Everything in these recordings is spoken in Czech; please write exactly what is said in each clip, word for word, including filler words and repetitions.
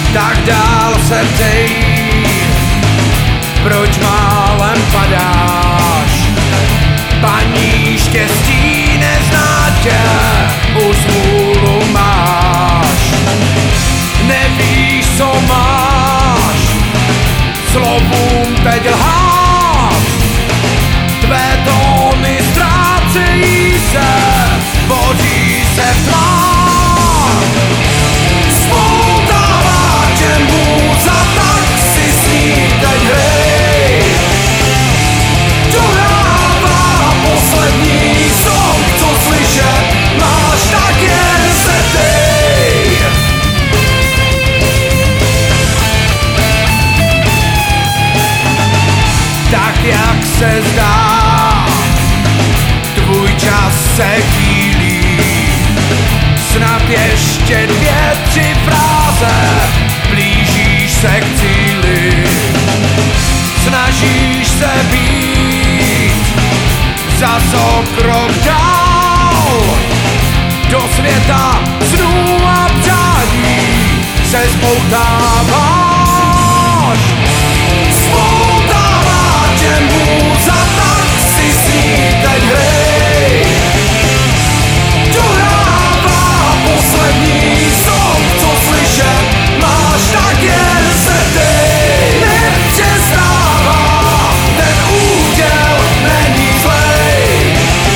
tak dál se ptej, proč málem padáš. Paní štěstí nezná tě, už smůlu máš. Nevíš, co máš, slovům teď lhát. Tvé tóny ztrácejí se, boří se v tmách. Spoutává tě můza, tak si s ní teď hrej. Dohrává poslední song, co slyšet máš, tak jen se dej. Tak jak se zdá, tvůj čas se chýlí. Snad ještě dvě, tři fráze, blížíš se k cíli. Snažíš se být zas o krok dál. Do světa snů a přání se spoutáváš. Spoutává tě můza, tak si s ní teď hrej. Dohrává poslední song, co slyšet máš, tak jen se dej. Nepřestává, ten úděl není zlej.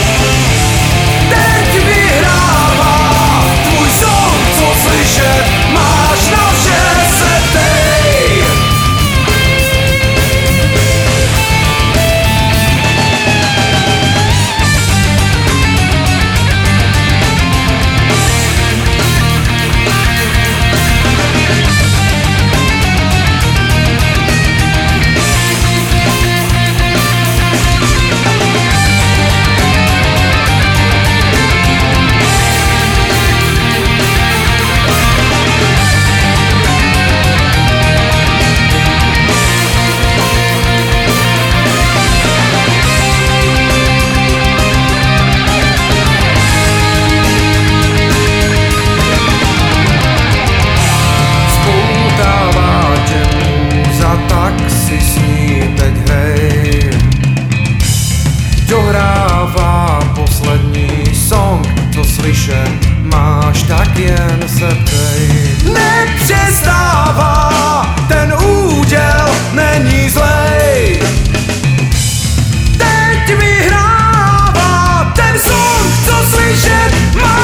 Teď vyhrává tvůj song, co slyšet máš, na vše se dej. Tak si s ní teď hrej. Dohrává poslední song, co slyšet máš, tak jen se ptej. Nepřestává, ten úděl není zlej. Teď vyhrává ten song, co slyšet máš.